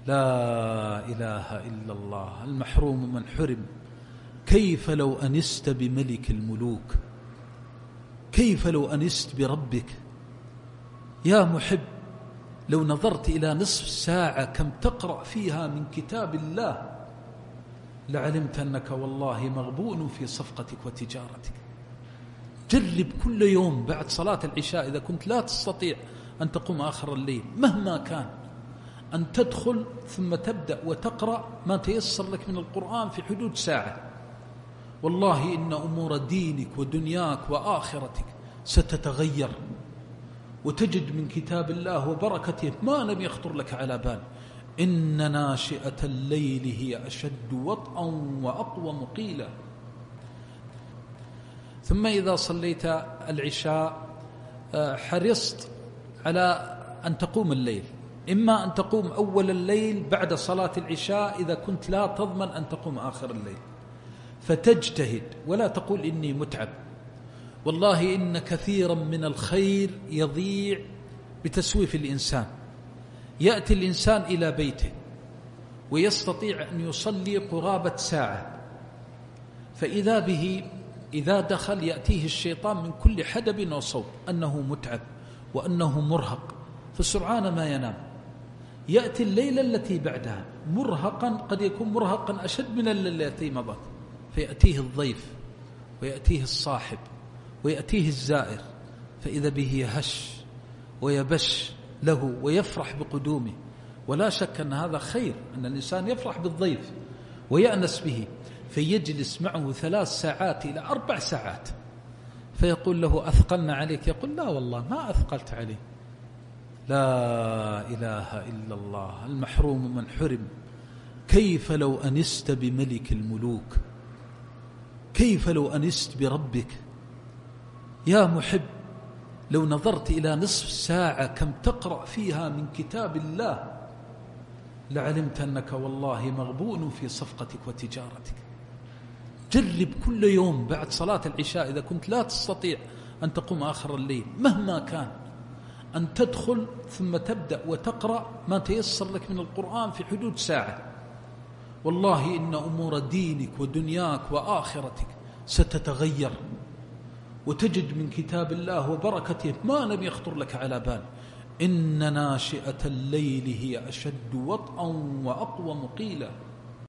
لا إله إلا الله. المحروم من حرم. كيف لو أنست بملك الملوك، كيف لو أنست بربك. يا محب، لو نظرت إلى نصف ساعة كم تقرأ فيها من كتاب الله لعلمت أنك والله مغبون في صفقتك وتجارتك. جرب كل يوم بعد صلاة العشاء إذا كنت لا تستطيع أن تقوم آخر الليل مهما كان، أن تدخل ثم تبدأ وتقرأ ما تيسر لك من القرآن في حدود ساعة. والله إن أمور دينك ودنياك وآخرتك ستتغير، وتجد من كتاب الله وبركته ما لم يخطر لك على بال. إن ناشئة الليل هي أشد وطئا وأقوم قيلا. ثم إذا صليت العشاء حرصت على أن تقوم الليل، إما أن تقوم أول الليل بعد صلاة العشاء إذا كنت لا تضمن أن تقوم آخر الليل، فتجتهد ولا تقول إني متعب. والله إن كثيرا من الخير يضيع بتسويف الإنسان. يأتي الإنسان إلى بيته ويستطيع أن يصلي قرابة ساعة، فإذا به إذا دخل يأتيه الشيطان من كل حدب وصوب أنه متعب وأنه مرهق، فسرعان ما ينام. يأتي الليلة التي بعدها مرهقا، قد يكون مرهقا أشد من الليلة التي مضت، فيأتيه الضيف ويأتيه الصاحب ويأتيه الزائر، فإذا به يهش ويبش له ويفرح بقدومه. ولا شك أن هذا خير، أن الإنسان يفرح بالضيف ويأنس به، فيجلس معه 3 ساعات إلى 4 ساعات، فيقول له أثقلنا عليك؟ يقول لا والله ما أثقلت عليه. لا إله إلا الله. المحروم من حرم. كيف لو أنست بملك الملوك، كيف لو أنست بربك. يا محب، لو نظرت إلى نصف ساعة كم تقرأ فيها من كتاب الله لعلمت أنك والله مغبون في صفقتك وتجارتك. جرب كل يوم بعد صلاة العشاء إذا كنت لا تستطيع أن تقوم آخر الليل مهما كان، أن تدخل ثم تبدأ وتقرأ ما تيسر لك من القرآن في حدود ساعة. والله إن أمور دينك ودنياك وآخرتك ستتغير، وتجد من كتاب الله وبركته ما لم يخطر لك على بال. إن ناشئة الليل هي أشد وطئا وأقوم قيلا.